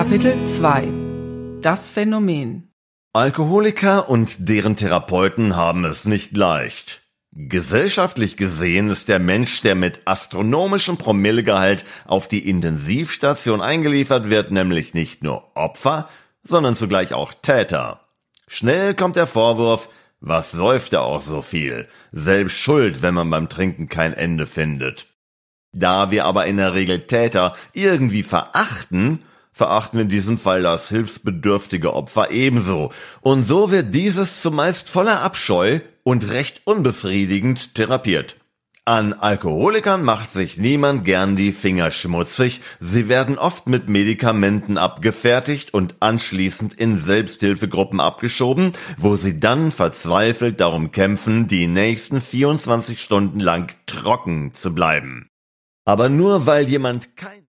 Kapitel 2 – Das Phänomen. Alkoholiker und deren Therapeuten haben es nicht leicht. Gesellschaftlich gesehen ist der Mensch, der mit astronomischem Promillegehalt auf die Intensivstation eingeliefert wird, nämlich nicht nur Opfer, sondern zugleich auch Täter. Schnell kommt der Vorwurf, was säuft er auch so viel? Selbst schuld, wenn man beim Trinken kein Ende findet. Da wir aber in der Regel Täter irgendwie verachten wir in diesem Fall das hilfsbedürftige Opfer ebenso. Und so wird dieses zumeist voller Abscheu und recht unbefriedigend therapiert. An Alkoholikern macht sich niemand gern die Finger schmutzig. Sie werden oft mit Medikamenten abgefertigt und anschließend in Selbsthilfegruppen abgeschoben, wo sie dann verzweifelt darum kämpfen, die nächsten 24 Stunden lang trocken zu bleiben. Aber nur weil jemand kein